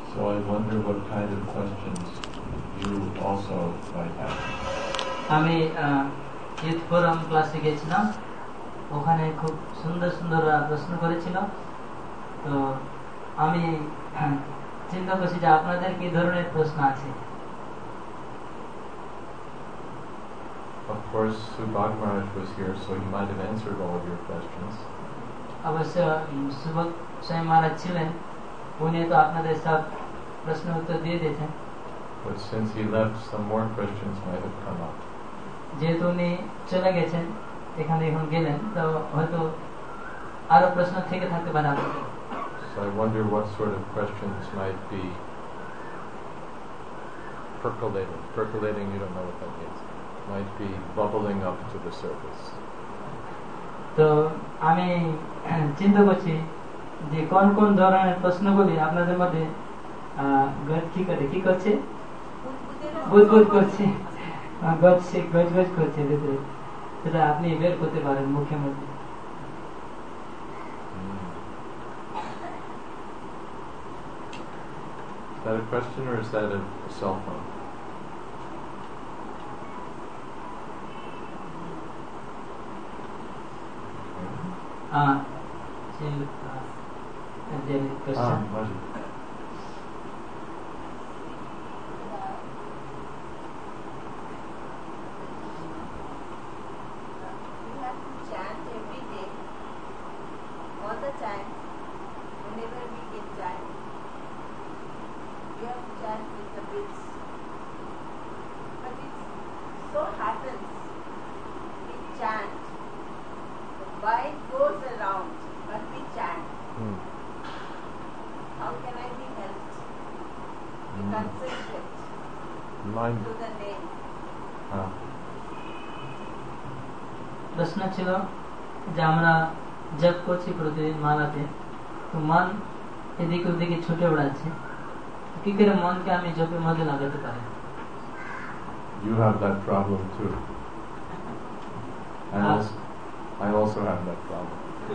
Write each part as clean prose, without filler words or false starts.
So I wonder what kind of questions you also might have. আমি youth forum ক্লাসে গেছিলাম, ওখানে খুব সুন্দর সুন্দর প্রশ্ন করেছিল। তো আমি চিন্তা করছি যে আপনাদের কি ধরনের প্রশ্ন আছে। Of course, Subhag Maharaj was here, so he might have answered all of your questions. অবশ্য সুবক স্বামী মহারাজ ছিলেন, উনি তো আপনাদের সব প্রশ্ন উত্তর দিয়ে দিয়েছেন। But since he left, some more questions might have come up. যেহেতু উনি চলে গেছেন, এখানে এখন গেলেন, তো হয়তো আরো প্রশ্ন থেকে থাকতে পারে আপনাদের। So I wonder what sort of questions might be percolating. Percolating, you don't know what that means. Might be bubbling up to the surface. তো আমি চিন্তা করছি যে কোন কোন ধরনের প্রশ্নগুলি আপনাদের মধ্যে কি করছে, বুদবুদ করছে, গজ করছে ভিতরে, সেটা আপনি বের করতে পারেন মুখের মধ্যে। Is that a question or is that a cell phone? প্রশ্ন ছিল যে আমরা জপ করছি প্রতিদিন মালাতে, তো মন এদিকে ওদিকে ছুটে বেড়াচ্ছে, কি করে মনকে আমি জপের মধ্যে লাগাতে পারি? You have that problem too. I also have that problem.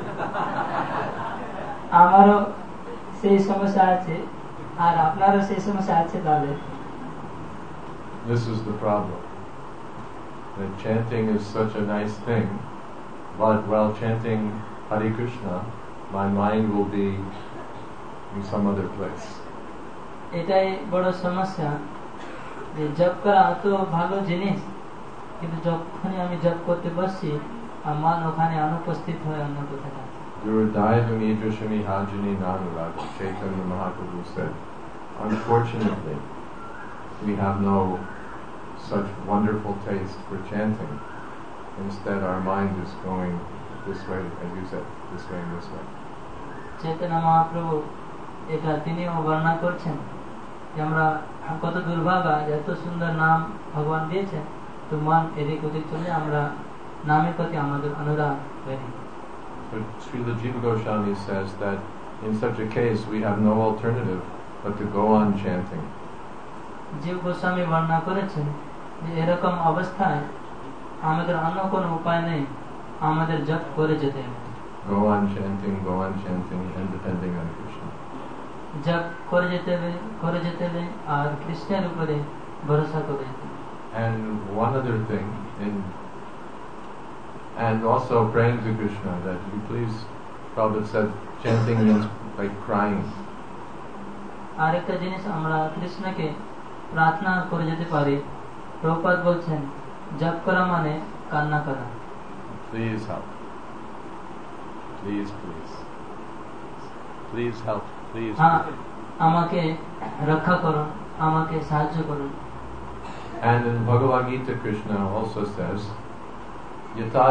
আমারও সেই সমস্যা আছে, আর আপনারও সেই সমস্যা আছে। তাহলে this is the problem. That chanting is such a nice thing, but while chanting Hare Krishna, my mind will be in some other place. এটাই বড় সমস্যা, যে জপ করা এত ভালো জিনিস, কিন্তু যখনই আমি জপ করতে বসছি, আমার মন ওখানে অনুপস্থিত হয়ে অন্য কোথাও আছে। Durudayavami Drishami Hajini Nanurag, Chaitanya Mahaprabhu said, unfortunately, we have no such wonderful taste for chanting. Instead, our mind is going this way, as you said, this way and this way. Chaitanya Mahaprabhu এটা তিনিও বর্ণনা করছেন যে আমরা কত দুর্ভাগা, এত সুন্দর নাম ভগবান দিয়েছেন, তো মন এদিক ওদিক চলে, আমরা নামের প্রতি আমাদের অনুরাগ বেড়ে। But Srila Jiva Goswami says that in such a case we have no alternative but to go on chanting. জীব গোস্বামী বর্ণনা করেছেন যে এরকম অবস্থায় আমাদের অন্য কোনো উপায় নেই, আমাদের জপ করে যেতে হবে। Go on chanting and depending on Krishna. জপ করে যেতে হবে আর কৃষ্ণের উপরে ভরসা করে যেতে হবে। And one other thing, and also praying to Krishna, that you please, Prabhupada said chanting means like crying. আরেকটা জিনিস আমরা কৃষ্ণকে প্রার্থনা করে যেতে পারি। প্রভুপাদ বলছেন জপ করা মানে কান্না করা। Please help. Please help. Please. আমাকে রক্ষা করুন, আমাকে সাহায্য করুন। And in Bhagavad Gita, Krishna also says, Yata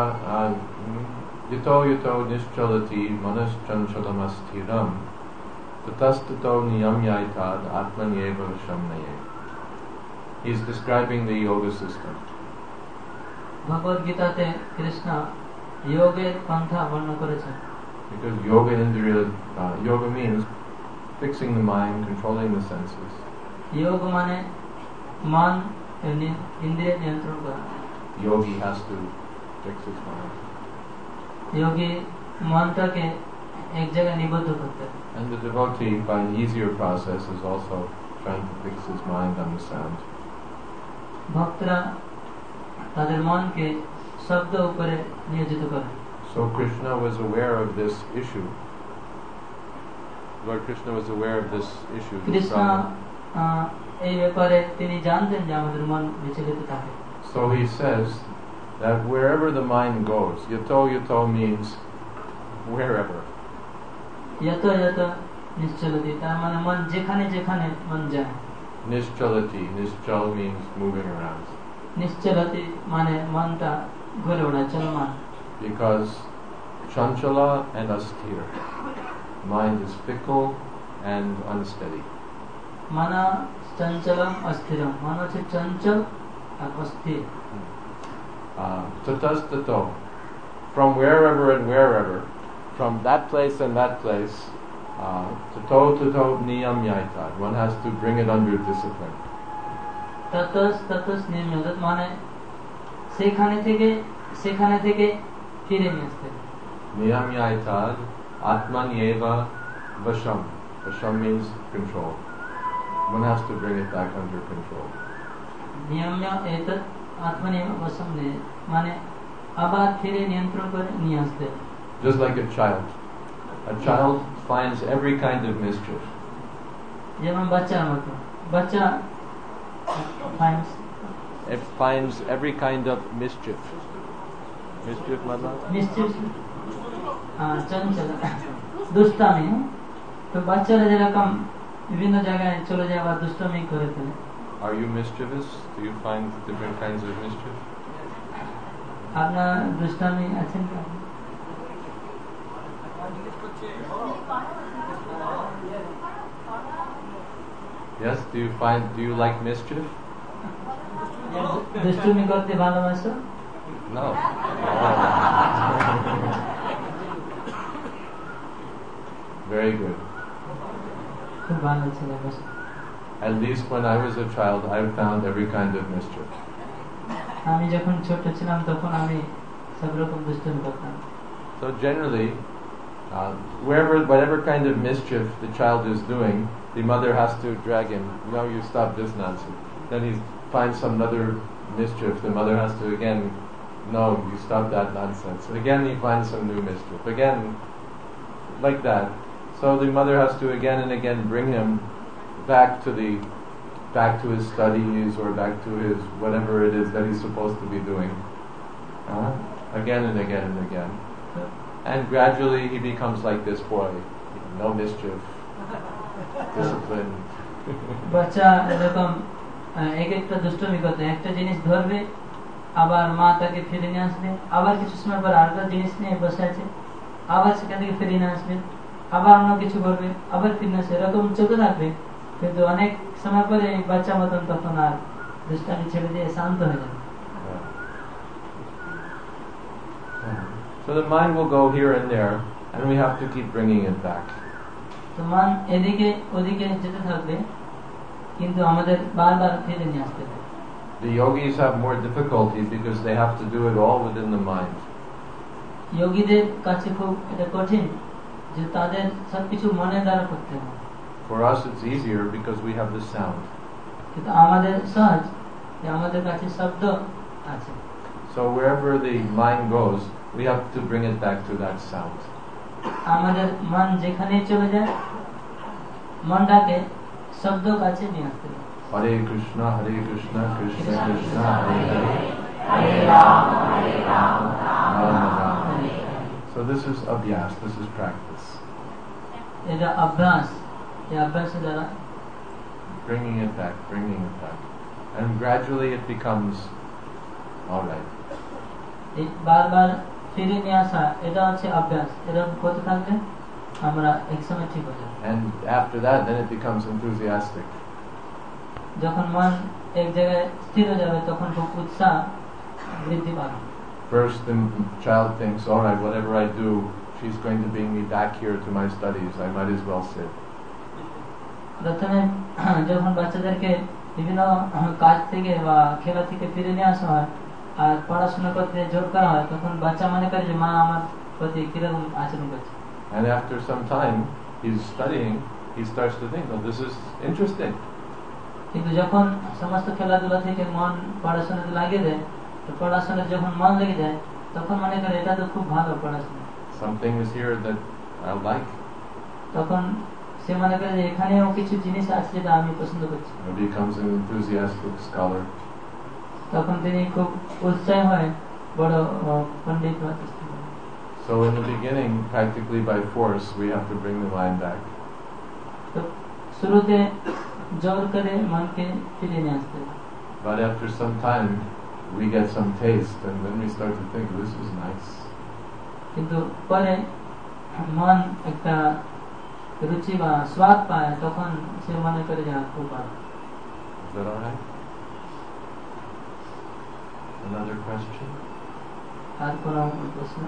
yato nischalati manaschanchalamasstiram tatastato niyamyaitad atmanyeva shamnaye. He's describing the yoga system. Bhagavad Gita te Krishna yoga pantha varna করেছেন। Because yoga means fixing the mind, controlling the senses. Yoga মানে মন ইন্দ্রিয় নিয়ন্ত্রণ করা। Yogi has to fix his mind. যোগী মনটাকে এক জায়গায় নিবদ্ধ করতে। And the devotee, by an easier process, is also trying to fix his mind on the sound. ভক্তরা তাদের মনকে শব্দ উপরে নিয়োজিত করে। So Krishna was aware of this issue. Lord Krishna was aware of this issue. Krishna এই ব্যাপারে তিনি জানতেন যে আমাদের মন বিচলিত থাকে। So he says that wherever the mind goes, yato yato means wherever. Yato yato nischalati, তার মানে মন যেখানে যেখানে মন যায়। Nischalati, nischal means moving around. নিশ্চলতি মানে মনটা ঘুরে বেড়ায়, চলমান। Because chanchala and asthir, mind is fickle and unsteady. Mana chanchalam asthiram, mana হচ্ছে চঞ্চল আর অস্থির। Tatastato, from wherever and wherever, from that place and that place, tato niyam yaitad, one has to bring it under discipline. ততস নিয়ম মানে সেখানে থেকে ফিরে নিয়ে আসতে। Niyam yaitad, atman yeva vasham. Vasham means control. One has to bring it back under control. নিয়ম এতৎ আত্মনিয়ম বশম নে মানে আবার ফিরে নিয়ন্ত্রণ করে নিয়ে আসতে। Just like a child finds every kind of mischief. যেমন বাচ্চার মতো, বাচ্চা it finds every kind of mischief. Mischief mother? Mischief চঞ্চল দুষ্টামি। তো বাচ্চারা যেরকম বিভিন্ন জায়গায় চলে যায় বা দুষ্টামি করে ফেলে। Are you mischievous? Do you find different kinds of mischief? আপনার দুষ্টামি আছেন কি? Yes, do you like mischief? দুষ্টুমি করতে ভালোবাসো? No. Very good. খুব ভালো ছিল। At least when I was a child, I found every kind of mischief. আমি যখন ছোট ছিলাম তখন আমি সব রকম দুষ্টুমি করতাম। So generally, whatever kind of mischief the child is doing, the mother has to drag him. No, you stop this nonsense. Then he finds some other mischief. The mother has to again, no, you stop that nonsense. And again he finds some new mischief. Again, like that. So the mother has to again and again bring him back to his studies or back to his whatever it is that he's supposed to be doing. Again and again and again. And gradually he becomes like this boy. No mischief. Discipline. বাচ্চা এরকম এক একটা দুষ্টুমি করতে, একটা জিনিস ধরবে, আবার মা তাকে ফিরে নিয়ে আসবে, আবার কিছু সময় পর আরেকটা জিনিস নিয়ে বসে আছে, আবার সেখান থেকে ফিরে নিয়ে আসবে, আবার অন্য কিছু করবে, আবার ফিরে আসবে, এরকম চলতে থাকবে। কিন্তু অনেক সময় পরে বাচ্চা মতন তখন আর দুষ্টামি ছেড়ে দিয়ে শান্ত হয়ে যাবে। So the mind will go here and there, and we have to keep bringing it back. তো মন এদিকে ওদিকে যেতে থাকবে, কিন্তু আমাদের বারবার ফিরে নিয়ে আসতে হবে। The yogis have more difficulty because they have to do it all within the mind. যোগীদের কাছে খুব এটা কঠিন যে তাদের সবকিছু মনের দ্বারা করতে হবে। For us it's easier because we have the sound. কিন্তু আমাদের সহজ যে আমাদের কাছে শব্দ আছে। So wherever the mind goes, we have to bring it back to that sound. আমাদের মন যেখানেই চলে যায়, মনটাকে শব্দ কাছে নিয়ে আসতে হবে। Hare Krishna, Krishna Krishna, Hare Hare, Hare Rama, Rama Rama. So this is abhyas, this is practice. এটা অভ্যাস, এই অভ্যাসের দ্বারা bringing it back, and gradually it becomes all right. এই বারবার ফিরে নিয়ে আসা, এটা হচ্ছে অভ্যাস। এরকম করতে থাকলে আমরা একসময় ঠিক হয়ে যাব। And after that, then it becomes enthusiastic. যখন মন এক জায়গায় স্থির হয়ে যাবে তখন খুব উৎসাহ বৃদ্ধি পাবে। First, the child thinks, all right, whatever I do, she's going to bring me back here to my studies. I might as well sit. প্রথমে যখন বাচ্চাদেরকে বিভিন্ন কাজ থেকে বা খেলা থেকে ফিরে নিয়ে আসা হয় আর পড়াশোনা করতে জোর করা হয়, তখন বাচ্চা মনে করে যে মা আমার প্রতি কিরকম আচরণ করছে। And after some time, he's studying, he starts to think, oh, this is interesting. কিন্তু যখন সমস্ত খেলাধুলা থেকে মন পড়াশোনাতে লাগিয়ে দেয়, তো পড়াশোনায় যখন মন লেগে যায় তখন মনে করে এটা তো খুব ভালো পড়াশোনা, something is here that I like. তখন সে মনে করে যে এখানেও কিছু জিনিস আছে যেটা আমি পছন্দ করছি। He becomes an enthusiastic scholar. তখন তিনি খুব উৎসাহী হয় বড় পণ্ডিত হতে। So in the beginning, practically by force, we have to bring the mind back. তো শুরুতে জোর করে মনকে ফিরিয়ে নিয়ে আসতে হবে। But after some time, we get some taste, and then we start to think, this is nice. কিন্তু পরে মন একটা রুচি বা স্বাদ পায়, তখন সে মনে করে যে খুব ভালো। Is that all right? Another question? আর কোনো প্রশ্ন?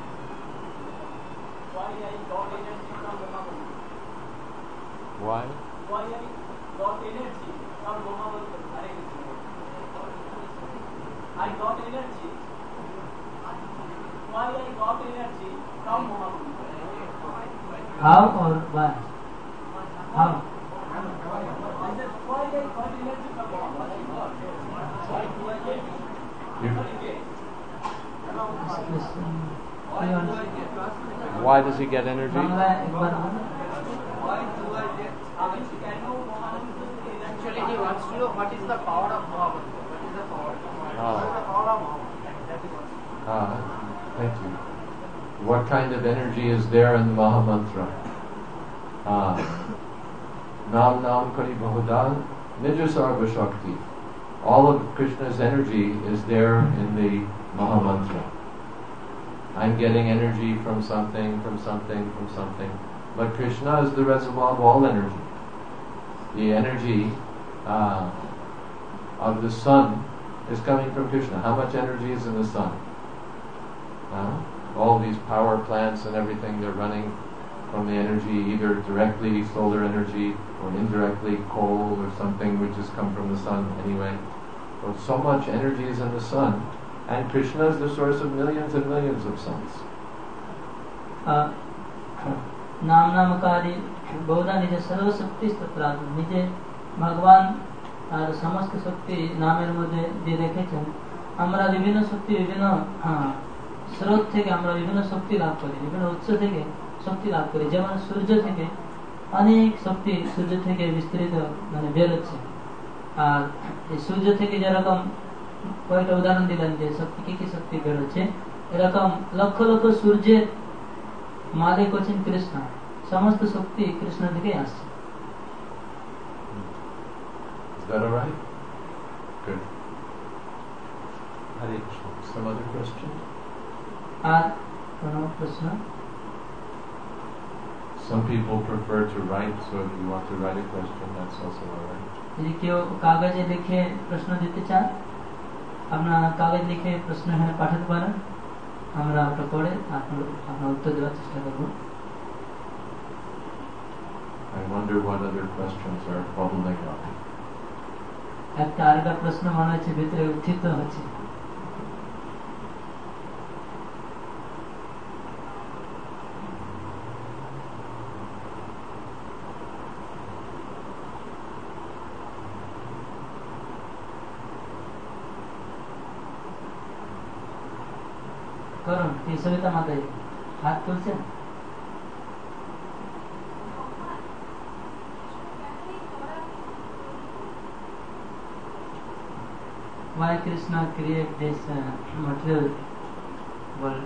Why I got energy from Brahma? Why? Why I got energy from Brahma? I got energy. Why I got energy from Brahma? How or why? How? I said, why I got energy from Brahma? Why do I get? Why does he get energy? Bangla একবার বলুন। Why do I get? Actually, he wants to know what is the power of Muhammad. What is the power? What is the power of Muhammad? Thank you. What kind of energy is there in the Mahamantra? Nam Nam Kari Bahudal Nija Sarva Shakti. All of Krishna's energy is there in the Mahamantra. I'm getting energy from something, from something, from something. But Krishna is the reservoir of all energy. The energy of the sun is coming from Krishna. How much energy is in the sun? All these power plants and everything, they're running from the energy, either directly solar energy or indirectly coal or something which has come from the sun anyway. So much energy is in the sun, and Krishna is the source of millions and millions of suns. नाम नामकारी बहुधा निजे सर्वशक्ति स्तोत्रात् निजे भगवान আর সমস্ত শক্তি নামের মধ্যে দিয়ে রেখেছেন। আমরা বিভিন্ন শক্তি বিভিন্ন স্রোত থেকে আমরা বিভিন্ন শক্তি লাভ করি, বিভিন্ন উৎস থেকে শক্তি লাভ করি। যেমন সূর্য থেকে অনেক শক্তি সূর্য থেকে বিস্তৃত মানে বেরোচ্ছে। আর এই সূর্য থেকে যেরকম কয়েকটা উদাহরণ দিলেন যে শক্তি কি শক্তি বেরোচ্ছে, এরকম লক্ষ লক্ষ সূর্যের মালিক হচ্ছেন কৃষ্ণ। সমস্ত শক্তি কৃষ্ণ থেকেই আসছে। Is that all right? Good. Hare Krishna. Some other question? আর কোনো প্রশ্ন? Some people prefer to write, so if you want to write a question, that's also all right. যদি কেউ কাগজে লিখে প্রশ্ন দিতে চান, আপনারা কাগজ লিখে প্রশ্ন এখানে পাঠাতে পারেন, আমরা ওটা পড়ে আপনার উত্তর দেওয়ার চেষ্টা করব। I wonder what other questions are bubbling up. একটা আরেকটা প্রশ্ন মনে হচ্ছে ভিতরে উত্থিত হচ্ছে। করুন কি সবিতা মাতাজি হাত তুলছেন? Why Krishna create this material world?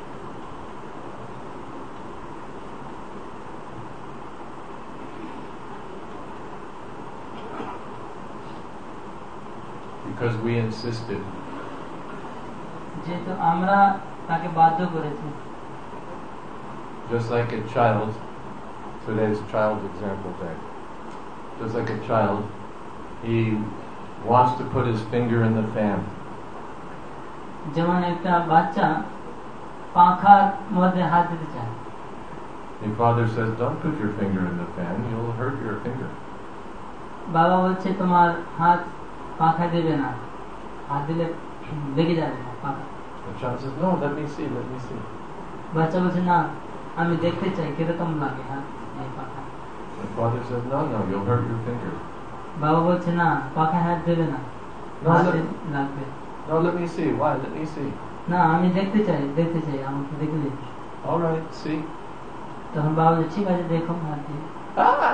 Because we insisted. যেহেতু আমরা তাকে বাধ্য করেছি। Just like a child, today's child example day. Just like a child, he wants to put his finger in the fan. যেমন একটা বাচ্চা পাখার মধ্যে হাত দিতে চায়। The father says, don't put your finger in the fan, you'll hurt your finger. বাবা বলছে তোমার হাত পাখা দেবে না, হাত দিলে লেগে যাবে পাখা। The child says, no, let me see. বাচ্চা বলছে না, আমি দেখতে চাই কিরকম লাগে। হ্যাঁ, এই পাখা। The father says, no, you'll hurt your finger. বাবা বলছে না, পাখা হাত দেবে না, হাতে লাগবে। No, let me see. Why? Let me see. না, আমি দেখতে চাই, আমাকে দেখলে। All right, see. তখন বাবা বলছে ঠিক আছে, দেখো হাত দিয়ে। Ah!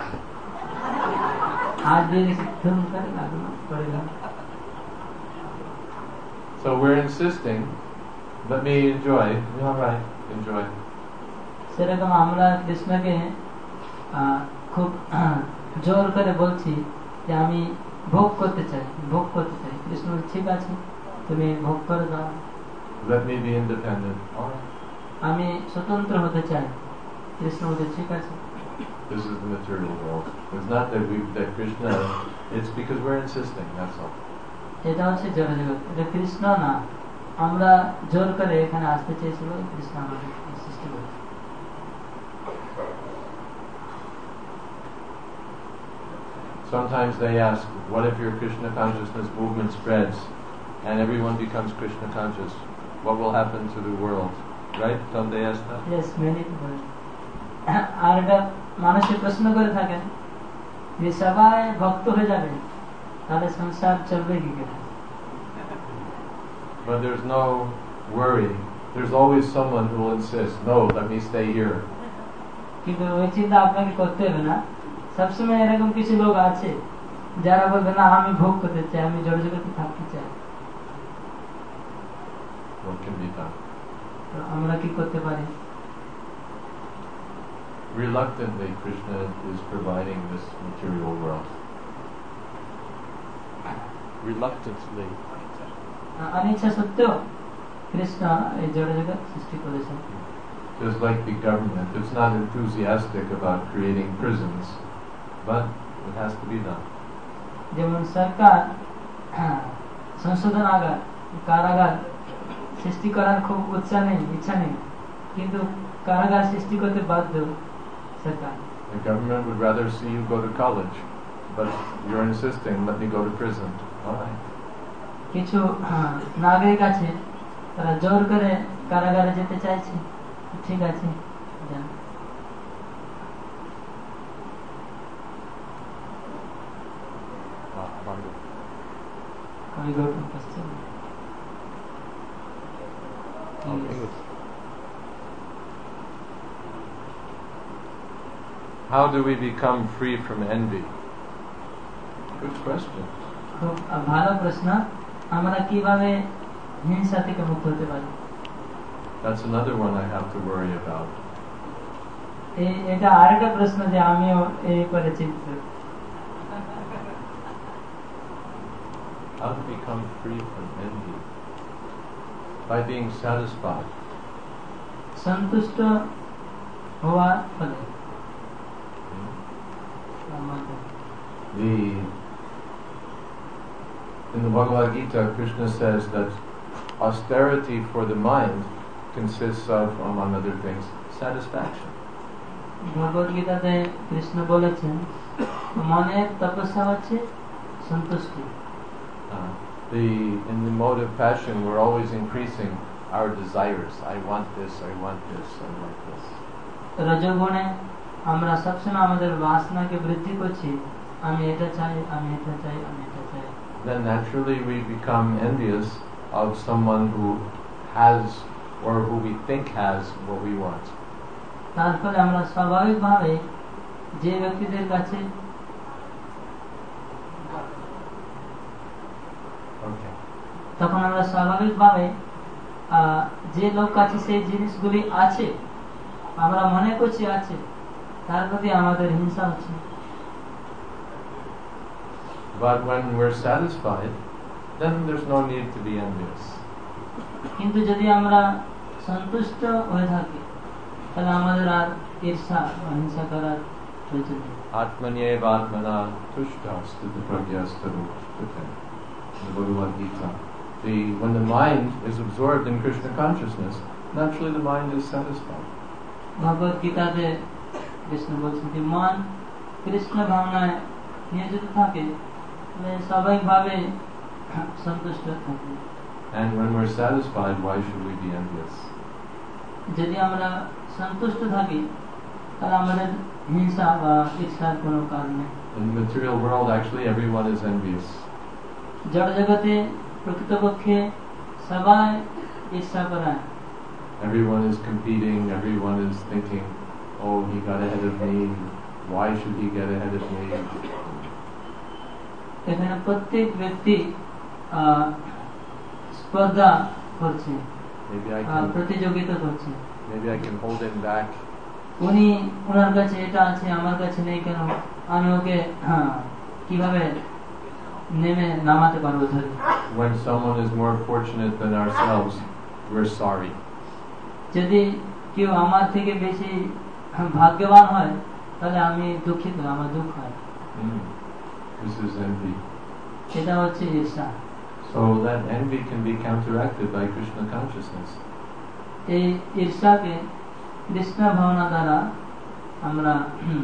হাত দিয়ে দেখি ধুম করে লাগলো, পড়ে গেল। So we're insisting, let me enjoy. All right, enjoy. সেরকম আমরা কৃষ্ণকে খুব জোর করে বলছি যে আমি ভোগ করতে চাই। কৃষ্ণ ঠিক আছে, তুমি ভোগ করে দাও। Let me be independent. All right. আমি স্বতন্ত্র হতে চাই। কৃষ্ণ বলছে ঠিক আছে। This is the material world. It's not that Krishna. It's because we're insisting. That's all. এটা হচ্ছে জড় জগৎ, এটা কৃষ্ণ না। আমরা জোর করে এখানে আসতে চেয়েছিল, কৃষ্ণ আমাদের সৃষ্টি করেছে। Sometimes they ask, what if your Krishna consciousness movement spreads and everyone becomes Krishna conscious? What will happen to the world? Right? Don't they ask that? Yes, many people. আর এটা মানুষের প্রশ্ন করে থাকেন যে সবাই ভক্ত হয়ে যাবে, তাহলে সংসার চলবে কি করে? But there's no worry. There's always someone who will insist, no, let me stay here. কিন্তু ওই চিন্তা আপনাকে করতে হবে না। সবসময় এরকম কিছু লোক আছে যারা বলবে না, আমি ভোগ করতে চাই, আমি জড় জগতে থাকতে চাই। What can be done? আমরা কি করতে পারি? Reluctantly, Krishna is providing this material world. Reluctantly. অনিচ্ছা সত্ত্বেও কৃষ্ণ এই জড় জগৎ সৃষ্টি করেছেন। Just like the government, it's not enthusiastic about creating prisons, but it has to be done. যেমন সরকার সংশোধনাগার, কারাগার সৃষ্টি করার খুব ইচ্ছা নেই, কিন্তু কারাগার সৃষ্টি করতে বাধ্য সরকার। The government would rather see you go to college, but you're insisting, let me go to prison. All right. কিছু নাগরিক আছে, তারা জোর করে কারাগারে যেতে চাইছে, ঠিক আছে যান। Can we go to question? Yes. How do we become free from envy? Good question. খুব ভালো প্রশ্ন। আমরা কিভাবে হিংসা থেকে মুক্ত হতে পারি? That's another one I have to worry about. এটা আরেকটা প্রশ্ন যে আমিও এই করে চিন্তিত। How to become free from envy? By being satisfied. সন্তুষ্ট হওয়ার ফলে। In the Bhagavad Gita, Krishna says that austerity for the mind consists of, among other things, satisfaction. ভগবদ গীতাতে কৃষ্ণ বলেছেন মনের তপস্যা হচ্ছে সন্তুষ্টি। In the mode of passion, we're always increasing our desires. I want this, I want this, I want this. রজোগুণে আমরা সবসময় আমাদের বাসনাকে বৃদ্ধি করছি, আমি এটা চাই, আমি এটা চাই, আমি এটা চাই। Then naturally we become envious of someone who has or who we think has what we want. তার ফলে আমরা স্বাভাবিকভাবে যে ব্যক্তিদের কাছে তখন আমরা স্বাভাবিকভাবে যে লোক কাছে সেই জিনিসগুলি আছে, আমরা মনে করছি আছে, তার প্রতি আমাদের হিংসা হচ্ছে। But when we're satisfied, then there's no need to be envious. কিন্তু যদি আমরা সন্তুষ্ট হয়ে থাকি, তাহলে আমাদের আর ঈর্ষা বা হিংসা করার প্রয়োজন নেই। Atmanyeva atmana tushta sthita pragyastaru sthita. In the Bhagavad Gita, when the mind is absorbed in Krishna consciousness, naturally the mind is satisfied. ভগবদ গীতাতে কৃষ্ণ বলছেন যে মন কৃষ্ণ ভাবনায় নিয়োজিত থাকে, স্বাভাবিকভাবে সন্তুষ্ট থাকে। And when we're satisfied, why should we be envious? যদি আমরা সন্তুষ্ট থাকি তাহলে আমাদের হিংসা বা ঈর্ষার কোনো কারণ নেই। In the material world, actually, everyone is envious. জড় জগতে প্রকৃতপক্ষে সবাই ঈর্ষা করে। Everyone is competing, everyone is thinking, oh, he got ahead of me, why should he get ahead of me? এখানে প্রত্যেক ব্যক্তি স্পর্ধা করছে, প্রতিযোগিতা করছে। Maybe I can hold him back. উনি ওনার কাছে এটা আছে আমার কাছে নেই কেন, আমি ওকে কিভাবে নামাতে পারবো ধরে। When someone is more fortunate than ourselves, we're sorry. যদি কেউ আমার থেকে বেশি ভাগ্যবান হয় তাহলে আমি দুঃখিত, আমার দুঃখ হয়। This is envy. এটা হচ্ছে ঈর্ষা। So that envy can be counteracted by Krishna consciousness. এই ঈর্ষাকে কৃষ্ণ ভাবনা দ্বারা আমরা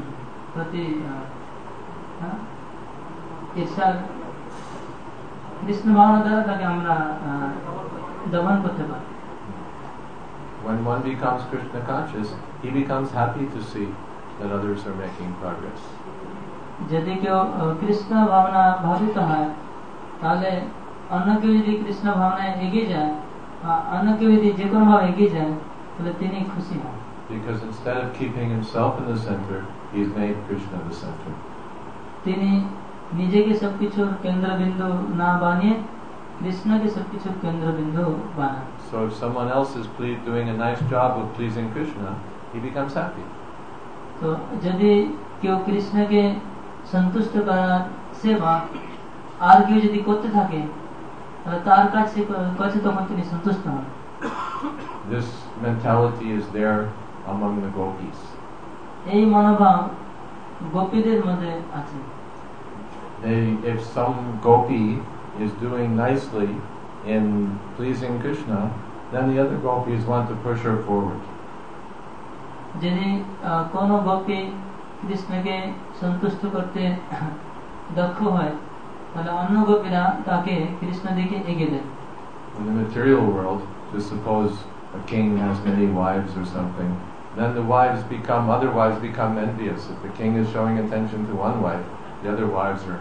ঈর্ষা কৃষ্ণ ভাবনা দ্বারা তাকে আমরা দমন করতে পারি। When one becomes Krishna conscious, he becomes happy to see that others are making progress. যদি কেউ কৃষ্ণ ভাবনা ভাবিত হয় তাহলে অন্য কেউ যদি কৃষ্ণ ভাবনায় এগিয়ে যায়, অন্য কেউ যদি যে কোনো ভাবে এগিয়ে যায় তাহলে তিনি খুশি হন। Because instead of keeping himself in the center, he's made Krishna the center. তিনি নিজেকে সবকিছুর কেন্দ্রবিন্দু না বানিয়ে কৃষ্ণকে সবকিছুর কেন্দ্রবিন্দু বানান। So if someone else is doing a nice job of pleasing Krishna, he becomes happy. তো যদি কেউ কৃষ্ণকে সন্তুষ্ট করার সেবা আর কেউ যদি করতে থাকে তাহলে তার কাছে তখন তিনি সন্তুষ্ট হন। This mentality is there among the gopis. এই মনোভাব গোপীদের মধ্যে আছে। If some gopi is doing nicely in pleasing Krishna, then the other gopis want to push her forward. যদি কোনো গোপী কৃষ্ণকে সন্তুষ্ট করতে দক্ষ হয় তাহলে অন্য গোপীরা তাকে কৃষ্ণ দিকে এগিয়ে দেন। In the material world, just suppose a king has many wives or something, then the other wives become envious. If the king is showing attention to one wife, the other wives are.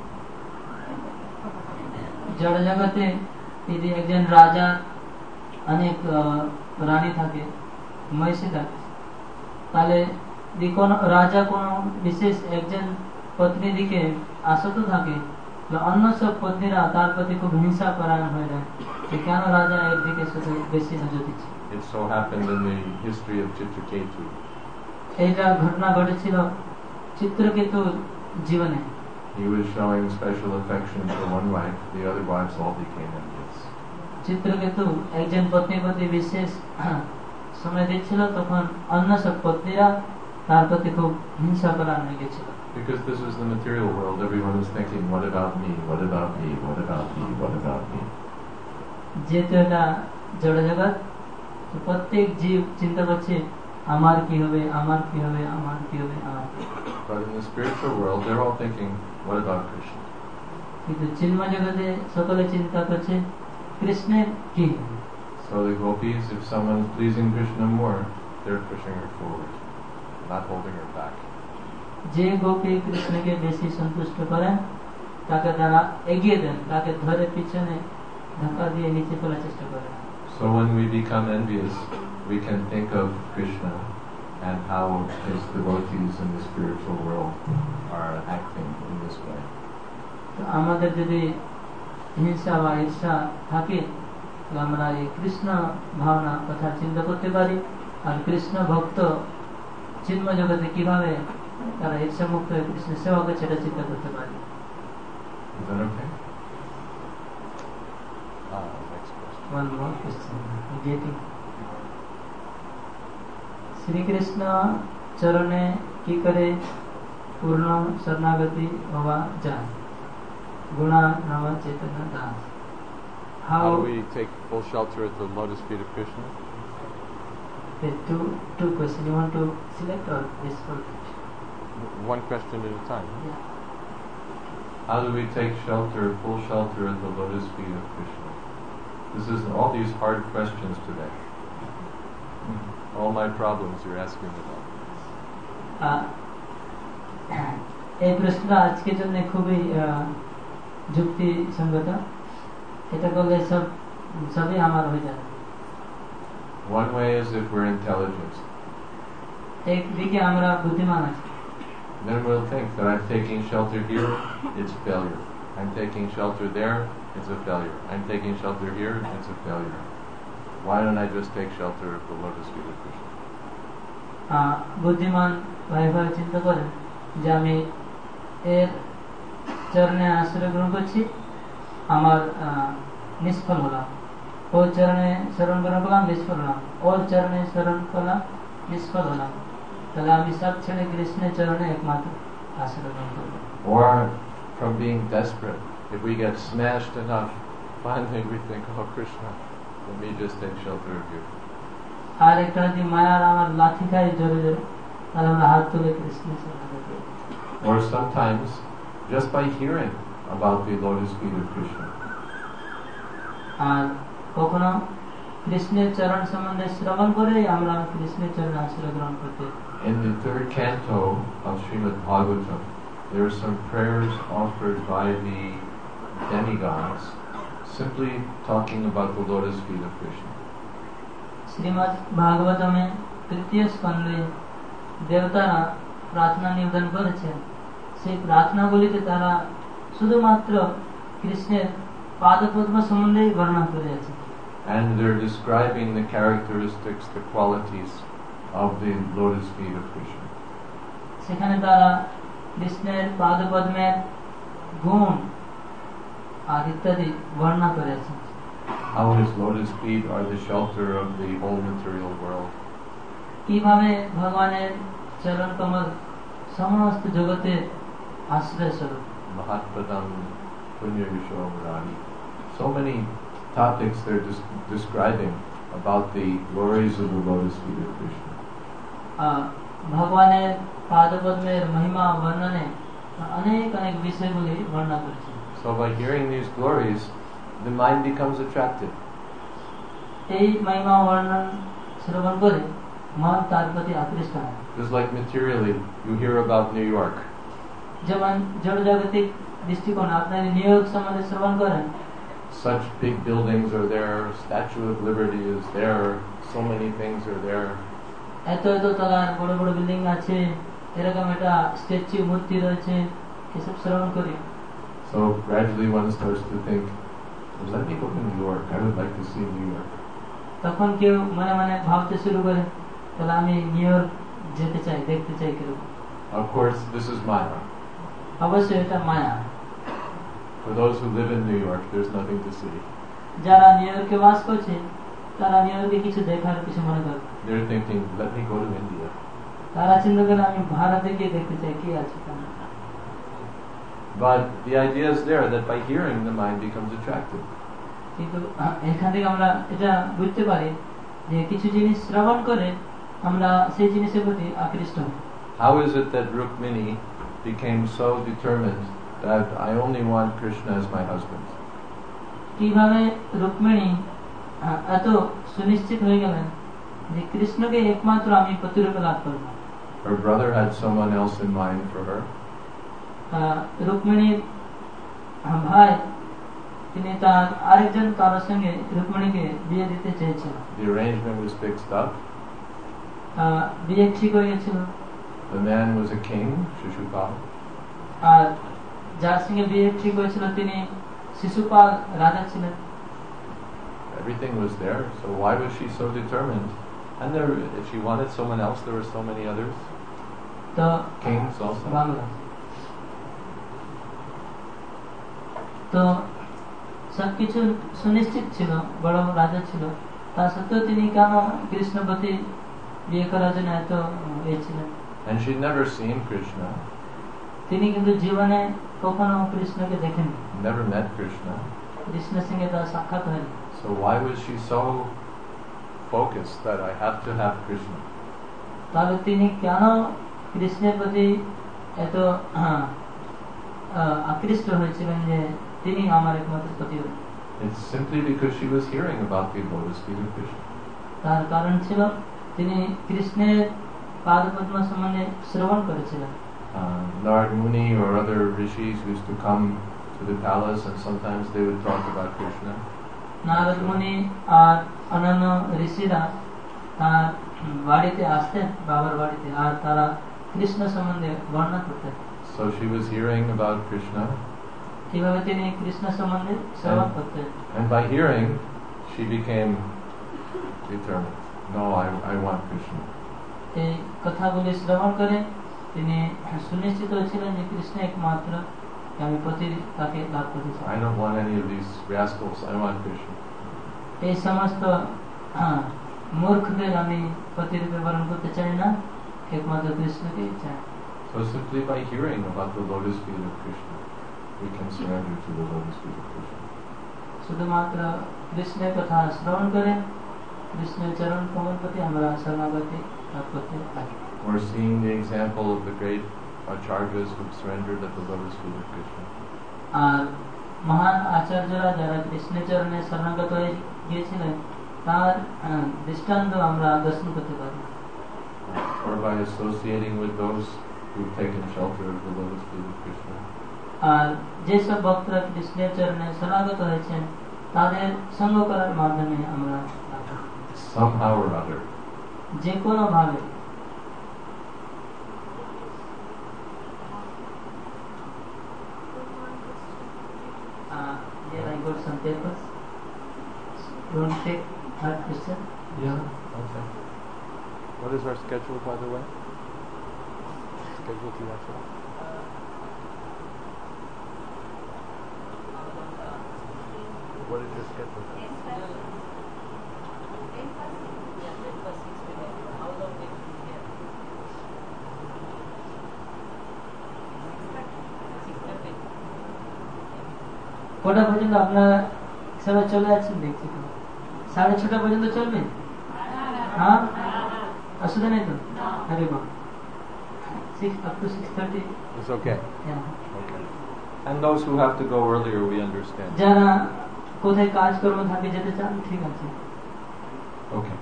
জড় জগতে যদি একজন রাজা অনেক রানী থাকে, মহিষী থাকে, তাহলে কোন রাজা কোন বিশেষ একজন পত্নী দিকে আসক্ত থাকে, অন্য সব পত্নীরা তার প্রতি খুব হিংসা পরায়ণ হয়ে যায় যে কেন রাজা এর দিকে শুধু বেশি নজর দিচ্ছে। It so happened in the history of Chitraketu. এইটা ঘটনা ঘটেছিল চিত্রকেতুর জীবনে। He was showing special affection for one wife, the other wives all became envious. Chitraketu একজন পত্নীর প্রতি বিশেষ সময় দিচ্ছিল, তখন অন্য সব পত্নীরা তার প্রতি খুব হিংসা পরায়ণ হয়ে গেছিল। Because this is the material world, everyone is thinking, what about me, what about me, what about me, what about me? যেহেতু এটা জড় জগৎ, প্রত্যেক জীব চিন্তা করছে আমার কি হবে, আমার কি হবে, আমার কি হবে, আমার কি হবে। But in the spiritual world, they're all thinking, what about Krishna? কিন্তু চিন্ময় জগতে সকলে চিন্তা করছে কৃষ্ণের কি। So the gopis, if someone is pleasing Krishna more, they're pushing her forward, not holding her back. যে গোপী কৃষ্ণকে বেশি সন্তুষ্ট করেন তাকে তারা এগিয়ে দেন, তাকে ধরে পিছনে ধাক্কা দিয়ে নিচে ফেলার চেষ্টা করেন। So when we become envious, we can think of Krishna and how his devotees in the spiritual world are acting in this way. আমাদের যদি হিংসা বা ঈর্ষা থাকে, আমরা এই কৃষ্ণ ভাবনা কথা চিন্তা করতে পারি, আর কৃষ্ণ ভক্ত চিন্ময় জগতে কিভাবে তারা ঈর্ষা মুক্ত হয়ে কৃষ্ণের সেবা করছে সেটা চিন্তা করতে পারি। Is that okay? Next question. One more question. Getting. Shrikrishna চরণে কি করে পূর্ণ শরণাগতি হওয়া যায়? গুণা নাম চেতনা Das. How do we take full shelter at the lotus feet of Krishna? Two questions. You want to select or this one? One question at a time. Yeah. How do we take full shelter at the lotus feet of Krishna? This is all these hard questions today. all my problems you're asking about. এই প্রশ্নটা আজকের জন্য খুবই যুক্তিসঙ্গত। এটা করলে সবই আমার হয়ে যাবে। One way is if we're intelligent. একদিকে আমরা বুদ্ধিমান আছি। Then we'll think that I'm taking shelter here, it's failure. I'm taking shelter there, it's a failure. I'm taking shelter here, it's a failure. Why don't I just take shelter of the lotus feet of Krishna? বুদ্ধিমান ভাইভাবে চিন্তা করেন যে আমি এর চরণে আশ্রয় গ্রহণ করছি, আমার নিষ্ফল হলাম। ওর চরণে শরণ গ্রহণ করলাম, নিষ্ফল হলাম। ওর চরণে শরণ করলাম, নিষ্ফল হলাম। তাহলে আমি সব ছেড়ে কৃষ্ণের চরণে একমাত্র আশ্রয় গ্রহণ করব। Or from being desperate, if we get smashed enough, finally we think, oh Krishna, let me just take shelter of you. আর একটা যদি মায়ার আমার লাঠি খাই জোরে জোরে, তাহলে আমরা হাত তুলে কৃষ্ণের চরণে করব। Or sometimes just by hearing about the lotus feet of Krishna. আর কখনো কৃষ্ণের চরণ সম্বন্ধে শ্রবণ করে আমরা কৃষ্ণের চরণে আশ্রয় গ্রহণ করতে। In the third canto of Srimad Bhagavatam, there are some prayers offered by the demigods, simply talking about the lotus feet of Krishna. Shrimad ভাগবতমে তৃতীয় স্কন্ধে দেবতারা প্রার্থনা নিবেদন করেছেন। সেই প্রার্থনাগুলিতে তারা শুধুমাত্র কৃষ্ণের পাদপদ্ম সম্বন্ধেই বর্ণনা করেছে। And they're describing the characteristics, the qualities of the lotus feet of Krishna. সেখানে তারা কৃষ্ণের পাদপদ্মের গুণ আর ইত্যাদি বর্ণনা করেছে। How his lotus feet are the shelter of the whole material world. কিভাবে ভগবানের চরণ কমল সমস্ত জগতের আশ্রয় স্বরূপ। Mahatpadam Punya Vishwamurari. So many topics they're describing about the glories of the lotus feet of Krishna. ভগবানের পাদপদ্মের মহিমা বর্ণনে অনেক অনেক বিষয়গুলি বর্ণনা করেছে। So by hearing these glories, the mind becomes attracted. এই মহিমা বর্ণন শ্রবণ করে মন তার প্রতি আকৃষ্ট হয়। Just like materially, you hear about New York. যেমন জড়জাগতিক দৃষ্টিকোণ আপনার নিউ ইয়র্ক সম্বন্ধে শ্রবণ করেন। Such big buildings are there, Statue of Liberty is there, so many things are there. এত এত তলার বড় বড় বিল্ডিং আছে, এরকম একটা স্ট্যাচু মূর্তি রয়েছে, এসব শ্রবণ করি। So gradually one starts to think, well, let me go to New York, I would like to see New York. তখন কেউ মনে মনে ভাবতে শুরু করে, তাহলে আমি নিউ ইয়র্ক যেতে চাই, দেখতে চাই কিরকম। Of course, this is Maya. অবশ্যই এটা মায়া। For those who live in New York, there's nothing to see. যারা নিউ ইয়র্কে বাস করছে, তারা নিউ ইয়র্কে কিছু দেখার কিছু মনে করে। They're thinking, let me go to India. তারা চিন্তা করে আমি ভারতে গিয়ে দেখতে চাই কি আছে। But the idea is there that by hearing, the mind becomes attracted. কিন্তু এখান থেকে আমরা এটা বুঝতে পারি যে কিছু জিনিস শ্রবণ করে আমরা সেই জিনিসের প্রতি আকৃষ্ট হই। How is it that Rukmini became so determined that I only want Krishna as my husband? কিভাবে রুক্মিণী এত সুনিশ্চিত হয়ে গেলেন যে কৃষ্ণকে একমাত্র আমি প্রতিরূপে লাভ করব? Her brother had someone else in mind for her. রুক্মিণীর ভাই তিনি তার আরেকজন কারোর সঙ্গে রুক্মিণীকে বিয়ে দিতে চেয়েছেন। The arrangement was fixed up. বিয়ে ঠিক হয়ে গেছিল। The man was a king, Shishupal. আর যার সঙ্গে বিয়ে ঠিক হয়েছিল তিনি শিশুপাল রাজা ছিলেন। Everything was there, so why was she so determined? And there, if she wanted someone else, there were so many others. তো Kings also. বাংলা তো সবকিছু সুনিশ্চিত ছিল, বড় রাজা ছিল, তা সত্ত্বেও তিনি কেন কৃষ্ণপতি বিয়ে করার জন্য এত ছিলেন? And she'd never seen Krishna. তিনি কিন্তু জীবনে কখনো কৃষ্ণকে দেখেন, Never met Krishna. কৃষ্ণের সঙ্গে তার সাক্ষাৎ হয়নি। So why was she so focused that I have to have Krishna? তাহলে তিনি কেন কৃষ্ণের প্রতি এত আকৃষ্ট হয়েছিলেন যে তিনি আমার একমাত্র পতি? It's simply because she was hearing about the lotus feet of Krishna. তার কারণ ছিল তিনি কৃষ্ণের পাদপদ্ম সম্বন্ধে শ্রবণ করেছিলেন। Narad Muni or other rishis used to come to the palace and sometimes they would talk about Krishna. Narad মুনি আর অন্যান্য ঋষিরা তার বাড়িতে আসতেন, বাবার বাড়িতে, আর তারা কৃষ্ণ সম্বন্ধে বর্ণনা করতেন। So she was hearing about Krishna. কিভাবে তিনি কৃষ্ণ সম্বন্ধে শ্রবণ করতেন। And by hearing, she became determined. No, I want Krishna. এই কথাগুলি শ্রবণ করে তিনি সুনিশ্চিত ছিলেন যে কৃষ্ণ একমাত্র আমি তাকে লাভ করতে চাই। I don't want any of these rascals. I want Krishna. এই সমস্ত মূর্খদের আমি প্রতিরূপে বরণ করতে চাই না, একমাত্র কৃষ্ণকে চাই। So simply by hearing about the lotus feet of Krishna, we can surrender to the lotus feet of Krishna. শুধুমাত্র কৃষ্ণের কথা শ্রবণ করে কৃষ্ণের চরণ কমল প্রতি আমরা শরণাগতি লাভ করতে পারি। We're seeing the example of the great acharyas who surrendered at the lotus feet of Krishna. আর মহান আচার্যরা যারা কৃষ্ণের চরণে শরণাগত হয়ে গিয়েছিলেন তার দৃষ্টান্ত আমরা দর্শন করতে পারি। Or by associating with those who've taken shelter of the lotus feet of Krishna. আর যেসব ভক্তরা কৃষ্ণের চরণে শরণাগত হয়েছেন তাদের সঙ্গ করার মাধ্যমে আমরা somehow or other. যে কোনো ভাবে I got some papers. You want to take that question? Yeah. Okay. What is our schedule, by the way? Schedule to actually? What is your schedule? কটা পর্যন্ত আপনারা সবাই চলে যাচ্ছেন দেখছি তো? 6:30 পর্যন্ত চলবে? হ্যাঁ, অসুবিধা নেই তো? আরে বাহ, 6 up to 6:30. It's okay. Yeah. Okay. And those who have to go earlier, we understand. যারা কোথায় কাজকর্ম থাকে যেতে চান, ঠিক আছে। Okay.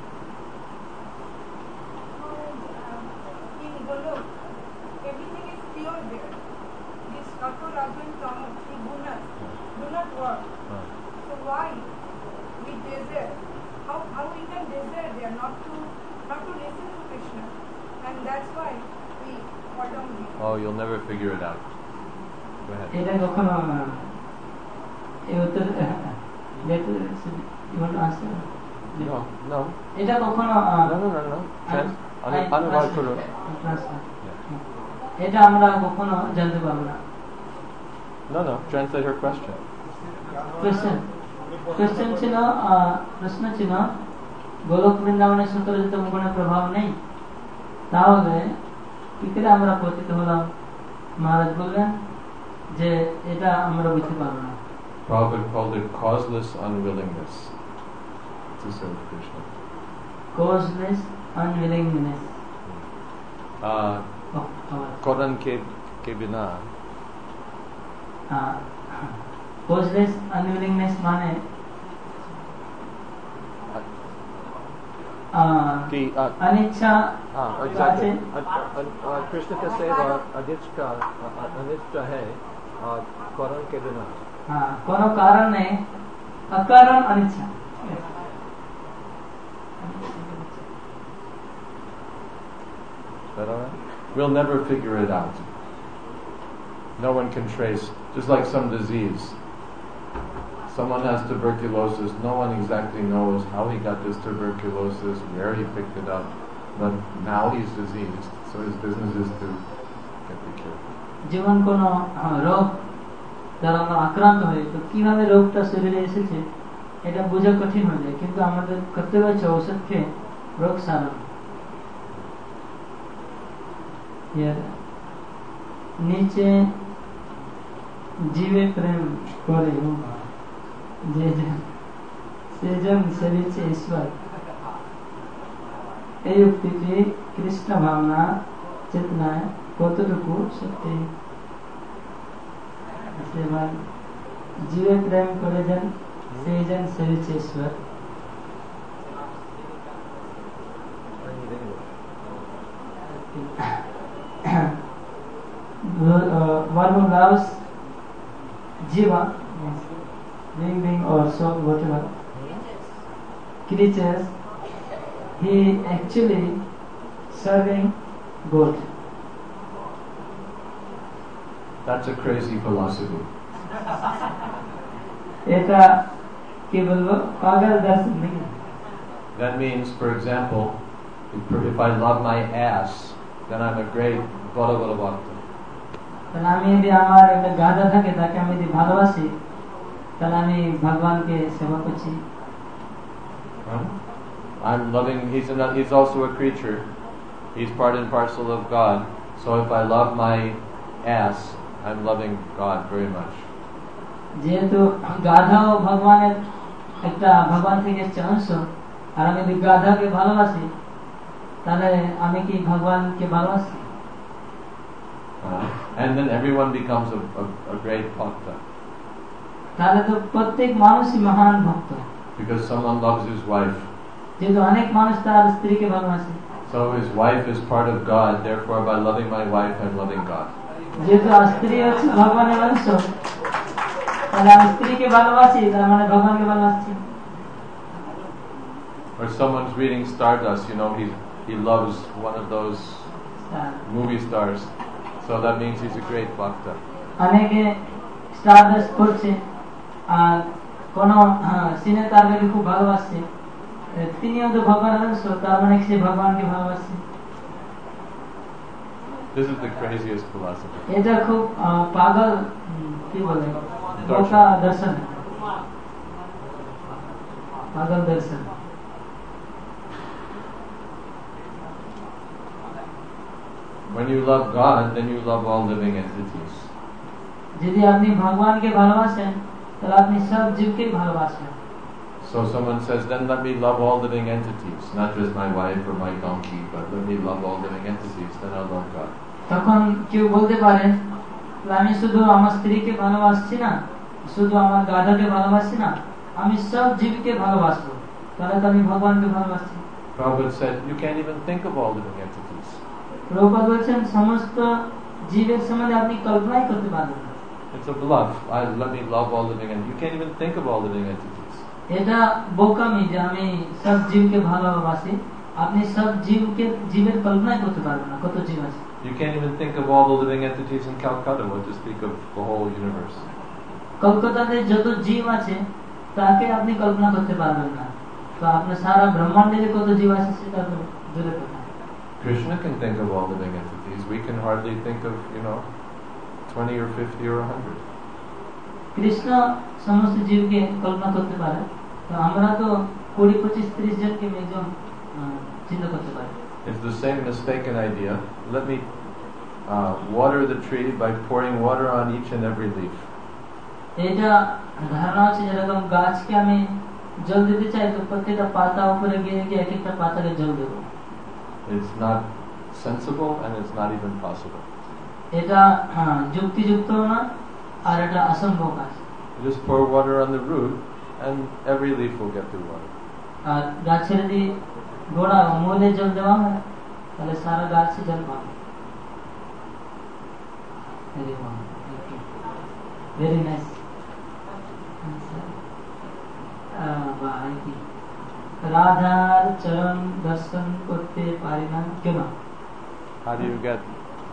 In Golok, everything is pure there. This Kapoor, Arjun, Thomas, the gunas do not work. So why we desire? How we can desire there not to listen to Krishna, and that's why we fall down here. Oh, you'll never figure it out. Go ahead. এটা কখনো এই উত্তর you want to answer? No. এটা কখনো No. অনুবাদ করুন। এটা আমরা কখনো জানতে পারবো না। No. Translate her question. Question ছিল, প্রশ্ন ছিল, গোলক বৃন্দাবনের সন্তরজিত গুণের প্রভাব নেই, তাহলে কি করে আমরা পতিত হলাম? মহারাজ বললেন যে এটা আমরা বুঝতে পারবো না। Prabhupada called it causeless unwillingness to serve Krishna. Causeless unwillingness. Karan ke bina. Causeless unwillingness মানে अनिच्छा। Exactly. Krishna का सेवा अनिच्छा है कारण के बिना। हाँ, कोनो कारण नहीं, अकारण अनिच्छा। We'll never figure it out. No one can trace, just like some disease. Someone has tuberculosis, no one exactly knows how he got this tuberculosis, where he picked it up, but now he's diseased, so his business is to get the cure. জীবন কোন রোগ দ্বারা আমরা আক্রান্ত হই, তো কিভাবে রোগটা শরীরে এসেছে এটা বোঝা কঠিন হয়ে যায়, কিন্তু আমাদের কর্তব্য হচ্ছে ঔষধ খেয়ে রোগ সারানো। নিচে জীবে প্রেম করে সেজন সেবিছে ঈশ্বর, এই উক্তিটি কৃষ্ণ ভাবনা চেতনায় কতটুকু সত্যি? জীবে প্রেম করে যেন সেজন সেবিছে ঈশ্বর, who loves jiva, means living being or soul, whatever, creatures, he actually serving God. That's a crazy philosophy. এটা কি বলবো পাগল দর্শন নাকি? That means, for example, if I love my ass, then I'm a great Bada Bada Bhakta. তাহলে আমি যদি আমার একটা গাধা থাকে তাকে আমি যদি ভালোবাসি তাহলে আমি ভগবানকে সেবা করছি। I'm loving, he's also a creature. He's part and parcel of God. So if I love my ass, I'm loving God very much. যেহেতু গাধাও ভগবানের একটা ভগবান থেকে একটা অংশ, আর আমি যদি গাধাকে ভালোবাসি তাহলে আমি কি ভগবানকে ভালোবাসি? And then everyone becomes a great bhakta. তাহলে তো প্রত্যেক মানুষই মহান ভক্ত। Because someone loves his wife. যেহেতু অনেক মানুষ তার স্ত্রীকে ভালোবাসে। So his wife is part of God, therefore by loving my wife I'm loving God. যেহেতু স্ত্রী হচ্ছে ভগবানের অংশ, তাহলে আমি স্ত্রীকে ভালোবাসি, তার মানে ভগবানকে ভালোবাসি। Or someone's reading Stardust, he loves one of those movie stars. So that means he's a great bhakta. অনেকে স্টারডাস্ট পড়ছে আর কোন সিনে তারকাকে খুব ভালোবাসছে, তিনিও তো ভগবানের অংশ, তার মানে সে ভগবানকে ভালোবাসছে। This is the craziest philosophy. এটা খুব পাগল কি বলে বোকা দর্শন, পাগল দর্শন। When you love God, then you love all living entities. যদি আপনি ভগবানকে ভালোবাসেন তাহলে আপনি সব জীবকে ভালোবাসেন। So someone says, then let me love all living entities, not just my wife or my donkey, but let me love all living entities, then I'll love God. তখন কেউ বলতে পারেন আমি শুধু আমার স্ত্রীকে ভালোবাসছি না, শুধু আমার গাধাকে ভালোবাসছি না, আমি সব জীবকে ভালোবাসবো, তাহলে তো আমি ভগবানকে ভালোবাসছি। Prabhupada said, you can't even think of all living entities. Prabhupada বলছেন সমস্ত জীবের সম্বন্ধে আপনি কল্পনাই করতে পারবেন না। It's a bluff. Let me love all living entities. You can't even think of all living entities. এটা বোকামি যে আমি সব জীবকে ভালোবাসি, আপনি সব জীবের কল্পনাই করতে পারবেন না কত জীব আছে। You can't even think of all the living entities in Calcutta, what to speak of the whole universe. কলকাতাতে যত জীব আছে তাকে আপনি কল্পনা করতে পারবেন না, তো আপনার সারা ব্রহ্মাণ্ডে যে কত জীব আছে সেটা তো দূরের কথা। Krishna can think of all living entities. We can hardly think of, 20 or 50 or 100. Krishna সমস্ত জীবকে কল্পনা করতে পারে, তো আমরা তো 20, 25, 30 জনকে একজন চিন্তা করতে পারি। It's the same mistaken idea. Let me water the tree by pouring water on each and every leaf. এটা ধারণা আছে যেরকম গাছকে আমি জল দিতে চাই তো প্রত্যেকটা পাতা উপরে গিয়ে গিয়ে এক একটা পাতাকে জল দেব। It's not sensible and it's not even possible. এটা যুক্তিযুক্ত না আর এটা অসম্ভব কাজ। Just pour water on the root and every leaf will get the water. আর গাছের যদি গোড়া মূলে জল দেওয়া হয় তাহলে সারা গাছ জল পাবে। Very nice. রাধার চরণ দর্শন করতে পারি না কেন? How do you get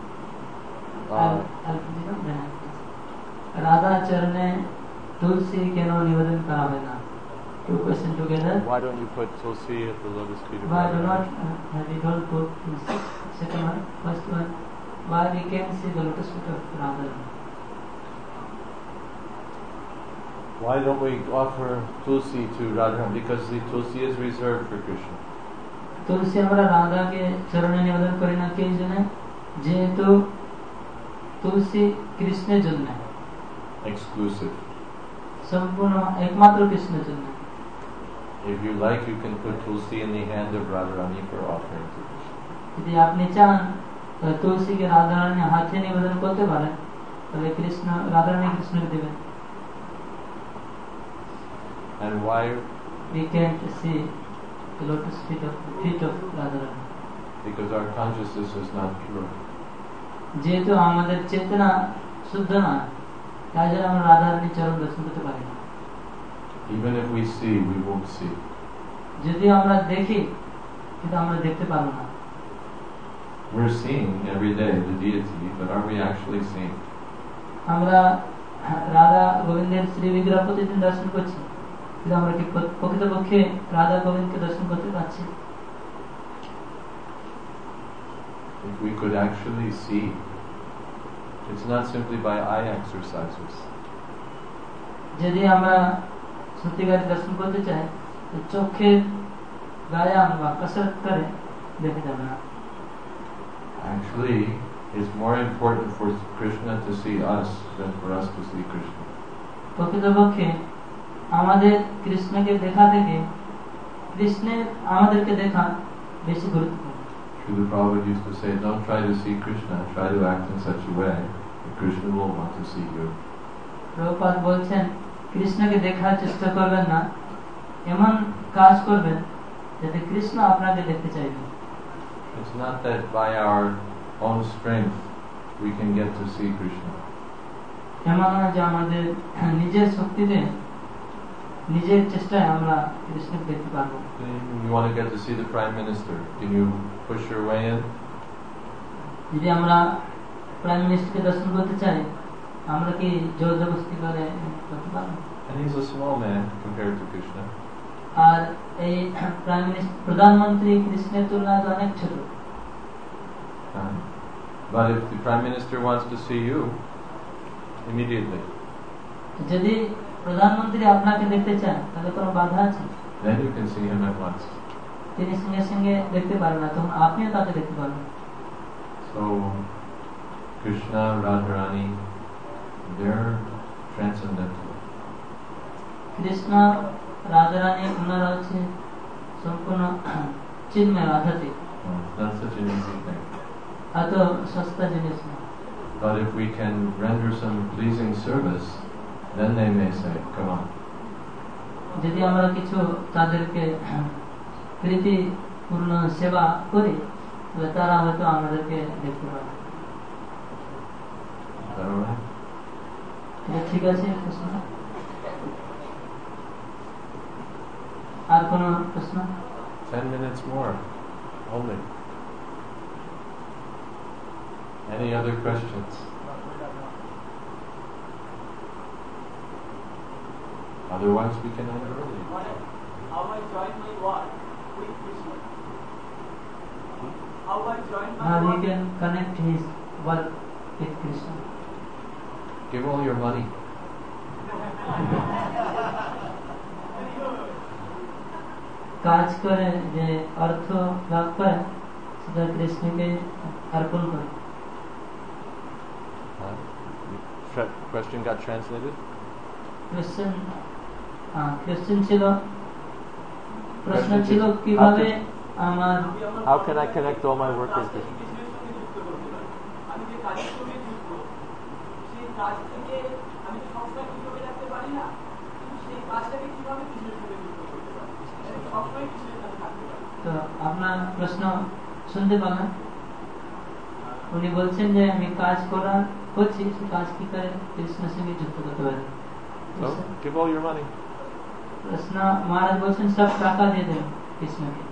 Radha চরণে তুলসী কেন নিবেদন করা হয় না? Two questions together. Why don't you put tulsi at the lotus feet of Why do Radha? not have you don't put second one? First one, why we can see the lotus feet of Radha? Why don't we offer tulsi to Radha? Because the tulsi is reserved for Krishna. তুলসী আমরা রাধাকে চরণে নিবেদন করি না কেন জন্য? যেহেতু তুলসী কৃষ্ণের জন্য Exclusive. সম্পূর্ণ একমাত্র কৃষ্ণের জন্য। If you like, you can put tulsi in the hand of Radharani for offering to Krishna. যদি আপনি চান তাহলে তুলসীকে রাধারানীর হাতে নিবেদন করতে পারেন, তাহলে কৃষ্ণ রাধারানী কৃষ্ণকে দেবেন। And why? We can't see the lotus feet of Radharani. Because our consciousness is not pure. যেহেতু আমাদের চেতনা শুদ্ধ না, তাই জন্য আমরা রাধারানীর চরণ দর্শন করতে পারি না। Even if we see, we won't see. যদি আমরা দেখি কিন্তু আমরা দেখতে পারবো না। We're seeing every day the deity, but are we actually seeing? আমরা রাধা গোবিন্দের শ্রী বিগ্রহ প্রতিদিন দর্শন করছি, কিন্তু আমরা কি প্রকৃতপক্ষে রাধা গোবিন্দকে দর্শন করতে পারছি? If we could actually see, it's not simply by eye exercises. যদি আমরা সত্যিকারে দর্শন করতে চাই তো চোখের ব্যায়াম বা কসরত করে দেখে যাবে না। Actually, it's more important for Krishna to see us than for us to see Krishna. প্রকৃতপক্ষে আমাদের কৃষ্ণকে দেখা থেকে কৃষ্ণের আমাদেরকে দেখা বেশি গুরুত্বপূর্ণ। Srila Prabhupada used to say, don't try to see Krishna, try to act in such a way that Krishna will want to see you. Prabhupada বলছেন, কৃষ্ণকে দেখার চেষ্টা করবেন না, এমন কাজ করবেন যাতে কৃষ্ণ আপনাকে দেখতে চাইবেন। It's not that by our own strength we can get to see Krishna. এমন নয় যে আমাদের নিজের শক্তিতে নিজের চেষ্টায় আমরা কৃষ্ণকে দেখতে পারবো। You want to get to see the Prime Minister, can you push your way in? যদি আমরা প্রাইম মিনিস্টারকে দর্শন করতে চাই, আমরা কি জোর জবরদস্তি করে করতে পারবো? And he's a small man compared to Krishna. আর এই প্রাইম মিনিস্টার প্রধানমন্ত্রী কৃষ্ণের তুলনায় অনেক ছোট। But if the Prime Minister wants to see you, immediately, যদি প্রধানমন্ত্রী আপনাকে দেখতে চান তাহলে কোনো বাধা আছে? then you can see him at once. তিনি সঙ্গে সঙ্গে দেখতে পারেন না, তখন আপনিও তাকে দেখতে পারবেন। So Krishna, Radharani, they're transcendental. Krishna Radharani ওনারা হচ্ছে সম্পূর্ণ চিন্ময় আধ্যাত্মিক। It's not such an easy thing. এত সস্তা জিনিস না। But if we can render some pleasing service, then they may say, come on. যদি আমরা কিছু তাদেরকে প্রীতিপূর্ণ সেবা করি তাহলে তারা হয়তো আমাদেরকে দেখতে পারে। Is that all right? ঠিক আছে, প্রশ্ন আর কোনো প্রশ্ন? 10 minutes more, only. Any other questions? Otherwise, we can end early. How I join my work with Krishna? How I join my How he work? can connect his work with Krishna? Give all your money. কাজ করে যে অর্থ লাভ করে সেটা কৃষ্ণকে অর্পণ করে। Question got translated? Question ছিল, প্রশ্ন ছিল কিভাবে আমার How can I connect all my work with Krishna? আমি যে কাজের সঙ্গে যুক্ত, সেই কাজ থেকে আমি তো সবসময় কৃষ্ণকে রাখতে পারি না, কিন্তু সেই কাজটাকে কিভাবে কৃষ্ণের সঙ্গে যুক্ত করতে পারি, সবসময় কৃষ্ণের সাথে থাকতে পারি। তো আপনার প্রশ্ন শুনতে পাবেন। উনি বলছেন যে আমি কাজ করছি, সে কাজ কি করে কৃষ্ণের সঙ্গে যুক্ত করতে পারি। So, give all your money. প্রশ্ন মহারাজ বলছেন সব টাকা দিয়ে দেন কৃষ্ণকে।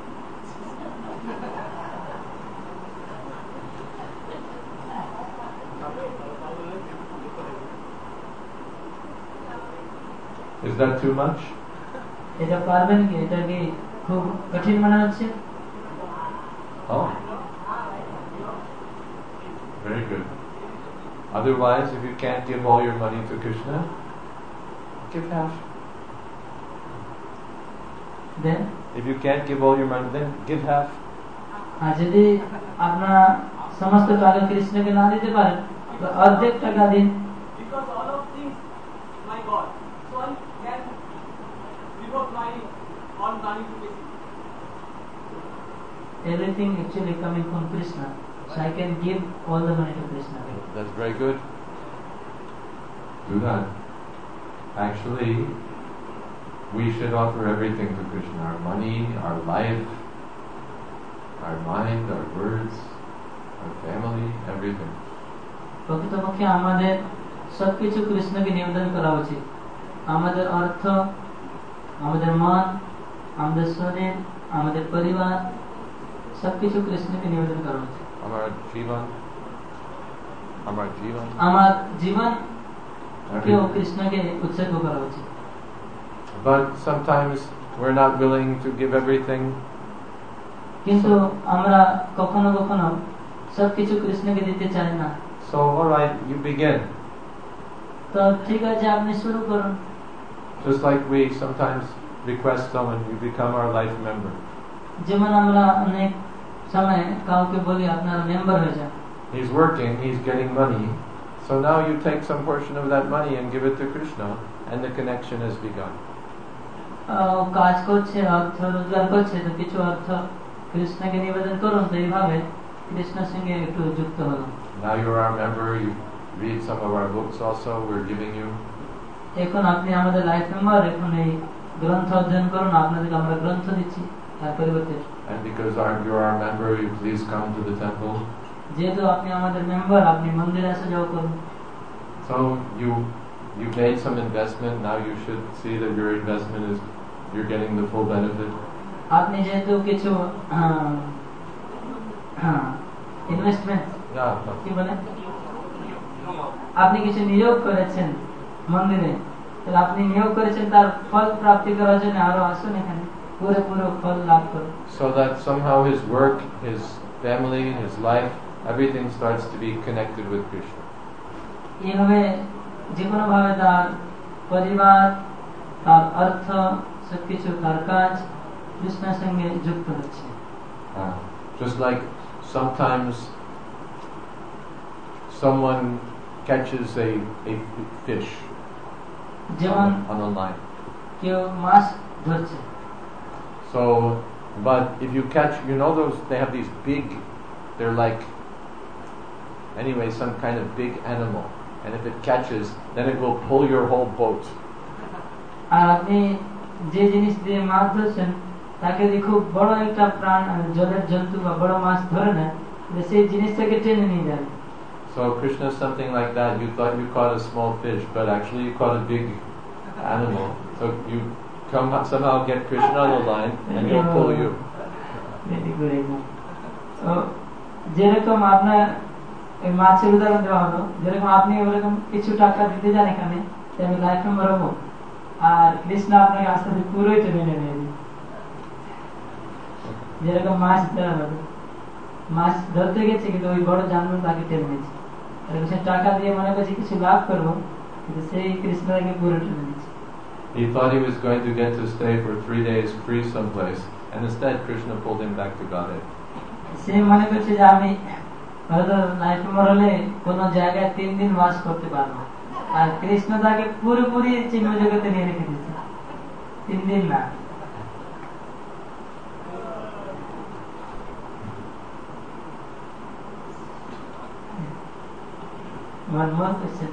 Is that too much? এটা পারবেন কি? এটা কি খুব কঠিন মনে হচ্ছে? Oh. Very good. Otherwise, if you can't give all your money to Krishna, give half. Then If you can't give all your money, then give half. আর যদি আপনারা সমস্ত টাকা কৃষ্ণকে না দিতে পারেন তো অর্ধেক টাকা দিন। Because all of things, my God, so I can devote my all money to Krishna. Everything actually coming from Krishna, so I can give all the money to Krishna. That's very good. Do that. Actually, we should offer everything to Krishna. Our money, our life, our mind, our words, our family, everything. প্রকৃতপক্ষে আমাদের সবকিছু কৃষ্ণকে নিবেদন করা উচিত। আমাদের অর্থ, আমাদের মন, আমাদের শরীর, আমাদের পরিবার সবকিছু কৃষ্ণকে নিবেদন করা উচিত। আমার জীবন কেউ কৃষ্ণকে উৎসর্গ করা উচিত। But sometimes we're not willing to give everything. কিন্তু আমরা কখনো কখনো সবকিছু কৃষ্ণকে দিতে চাই না। So all right, you begin. তো ঠিক আছে, আপনি শুরু করুন। Just like we sometimes request someone, you become our life member. যেমন আমরা অনেক সময় কাউকে বলি আপনার মেম্বার হয়ে যান। He's working, he's getting money. So now you take some portion of that money and give it to Krishna, and the connection has begun. কাজ করছে, অর্থ রোজগার করছে, তো কিছু অর্থ কৃষ্ণকে নিবেদন করুন, তো এইভাবে কৃষ্ণের সঙ্গে একটু যুক্ত হলো। Now you're our member, you read some of our books also, we're giving you. এখন আপনি আমাদের লাইফ মেম্বার, এখন এই গ্রন্থ অধ্যয়ন করুন, আপনাদেরকে আমরা গ্রন্থ দিচ্ছি তার পরিবর্তে। And because you're our member, you please come to the temple. যেহেতু আপনি আমাদের মেম্বার, আপনি মন্দিরে আসা যাওয়া করুন। So you made some investment, now you should see that your investment is, you're getting the full benefit. আপনি যেহেতু কিছু ইনভেস্টমেন্ট কি বলেন, আপনি কিছু নিয়োগ করেছেন মন্দিরে, তাহলে আপনি নিয়োগ করেছেন তার ফল প্রাপ্তি করার জন্য আরো আসুন এখানে, পুরো ফল লাভ করুন। So that somehow his work, his family, his life, everything starts to be connected with Krishna. এইভাবে যে কোনো ভাবে তার পরিবার, তার অর্থ, সবকিছু, তার কাজ কৃষ্ণের সঙ্গে যুক্ত হচ্ছে। Just like sometimes someone catches a fish on a line. কেউ মাছ ধরছে। So, but if you catch, you know those, they have these big, they're like, anyway, some kind of big animal. And if it catches, then it will pull your whole boat. আর আপনি যে জিনিস দিয়ে মাছ ধরছেন তাকে যদি খুব বড় একটা প্রাণ, জলের জন্তু বা বড় মাছ ধরে নেন, সেই জিনিসটাকে টেনে নিয়ে যাবে। So Krishna is something like that. You thought you caught a small fish, but actually you caught a big animal. So you somehow get Krishna on the line, and he'll pull you. Very good. যেরকম আপনার এই মাছের উদাহরণ দেওয়া হলো, যেরকম আপনি ওরকম কিছু টাকা দিতে যান এখানে, আমি লাইফ মেম্বার হবো, আর কৃষ্ণ আপনাকে আস্তে আস্তে পুরোই টেনে নিয়ে যাবে। যেরকম মাছ ধরা হলো, মাছ ধরতে গেছে কিন্তু ওই বড় জানোয়ার তাকে টেনে নিয়েছে, সে টাকা দিয়ে মনে করছে কিছু লাভ করবো, কিন্তু সেই কৃষ্ণ তাকে পুরো টেনে নিয়েছে। He thought he was going to get to stay for 3 days free someplace, and instead Krishna pulled him back to Godhead. সে মনে করছে যে আমি হয়তো লাইফ মেম্বার হলে কোন জায়গায় 3 দিন বাস করতে পারবো, আর কৃষ্ণ তাকে পুরোপুরি চিহ্ন জগতে নিয়ে রেখে দিচ্ছে, 3 দিন না। One more question.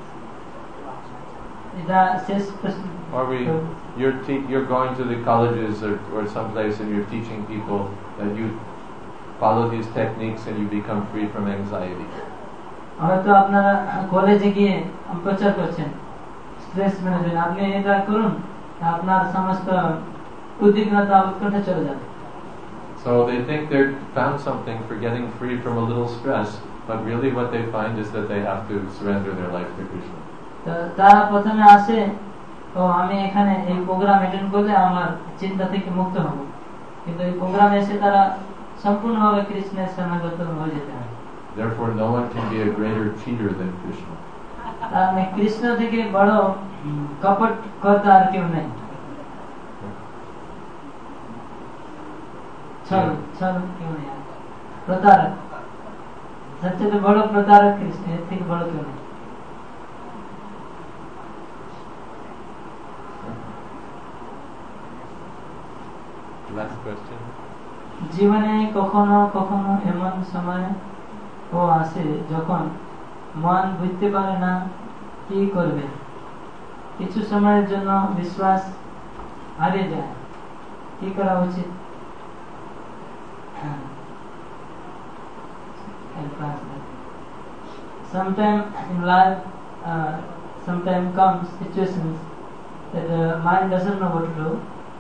You're going to the colleges or someplace and you're teaching people that you follow these techniques and you become free from anxiety. হয়তো আপনারা কলেজে গিয়ে প্রচার করছেন স্ট্রেস ম্যানেজমেন্ট, আপনি এটা করুন, আপনার সমস্ত উদ্বিগ্নতা উৎকণ্ঠা চলে যাবে। So they think they've found something for getting free from a little stress, but really what they find is that they have to surrender their life to Krishna. তারা প্রথমে আসে, তো আমি এখানে এই প্রোগ্রাম অ্যাটেন্ড করলে আমার চিন্তা থেকে মুক্ত হব, কিন্তু এই প্রোগ্রামে এসে তারা সম্পূর্ণভাবে কৃষ্ণের শরণাগত হয়ে যেতে হয়। Therefore no one can be a greater cheater than Krishna. Krishna থেকে বড় কপট কর্তা আর কেউ নেই। ছল কেউ নেই, প্রতারক, সবচেয়ে বড় প্রতারক কৃষ্ণ, এর থেকে বড় কেউ নেই। Last question. জীবনে কখনো কখনো এমন সময় আসে যখন মন বুঝতে পারে না কি করবে, কিছু সময়ের জন্য বিশ্বাস হারিয়ে যায়, কি করা উচিত? Sometimes in life sometimes comes situations that the mind doesn't know what to do,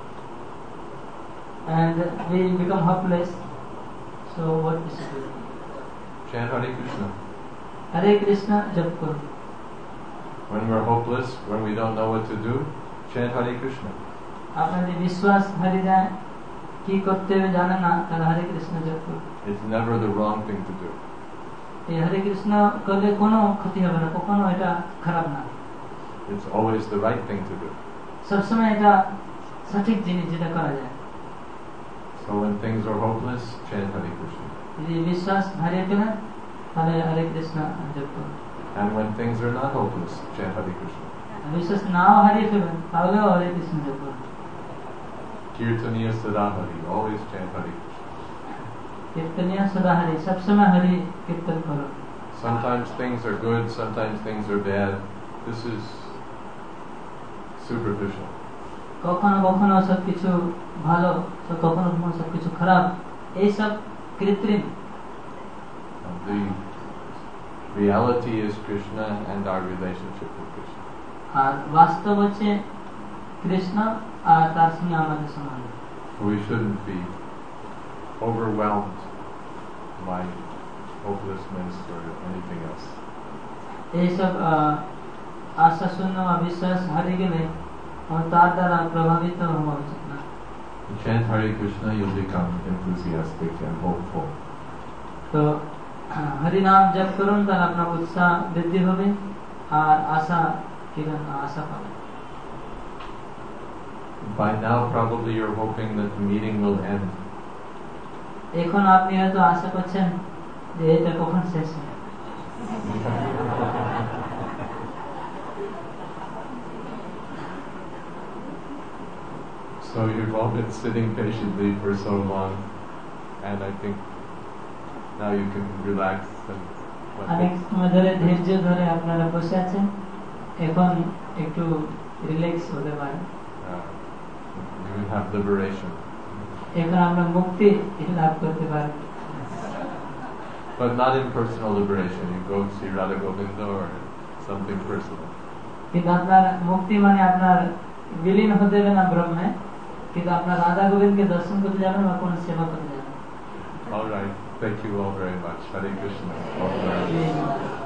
and we become hopeless. So what we should do? Chant Hare Krishna. Hare Krishna jap karo. When we're hopeless, when we don't know what to do, chant Hare Krishna. আপনাদের বিশ্বাস হারিয়ে যায়, কি করতে হবে জানে না, তাহলে হরে কৃষ্ণ জপ করুন। It's never the wrong thing to do. এই হরে কৃষ্ণ করলে কোনো ক্ষতি হবে না, কখনো এটা খারাপ না। It's always the right thing to do. সবসময় এটা সঠিক জিনিস যেটা করা যায়। So when things are hopeless, chant Hare Krishna. যদি বিশ্বাস হারিয়ে ফেলেন তাহলে হরে কৃষ্ণ জপ করুন। And when things are not hopeless, chant Hare Krishna. বিশ্বাস নাও হারিয়ে ফেলেন তাহলেও হরে কৃষ্ণ জপ করুন। Kirtaniya Sadahari, always chant Hare Krishna. কীর্তনিয়া সদা হরি, সবসময় হরি কীর্তন করুন। Sometimes things are good, sometimes things are bad. This is superficial. কখনো কখনো সবকিছু ভালো, তো কখনো কখনো সবকিছু খারাপ, এইসব কৃত্রিম। The reality is Krishna and our relationship with Krishna. আর বাস্তব হচ্ছে কৃষ্ণ আর তার সঙ্গে আমাদের সম্বন্ধ। We shouldn't be overwhelmed by hopelessness or anything else. এইসব আশা শূন্য অবিশ্বাস হারিয়ে গেলে তার দ্বারা প্রভাবিত হওয়া উচিত না। Chant Hare Krishna, you'll become enthusiastic and hopeful. তো হরি নাম জপ করুন, তাহলে আপনার উৎসাহ বৃদ্ধি হবে আর আশা কিরণ আশা পাবেন। By now, probably you're hoping that the meeting will end. এখন আপনি হয়তো আশা করছেন যে এটা কখন শেষ হবে। So you've all been sitting patiently for so long, and I think now you can relax and অনেক সময় ধরে ধৈর্য ধরে আপনারা বসে আছেন, এখন একটু রিল্যাক্স হতে পারেন। you will have liberation. এখন আমরা মুক্তি লাভ করতে পারি। But not impersonal liberation. You go see Radha Govinda or something personal. কিন্তু আপনার মুক্তি মানে আপনার বিলীন হতে হবে না ব্রহ্মে, কিন্তু আপনার রাধা গোবিন্দকে দর্শন করতে যাবেন বা কোন সেবা করতে যাবেন। All right. Thank you all very much. Hare Krishna.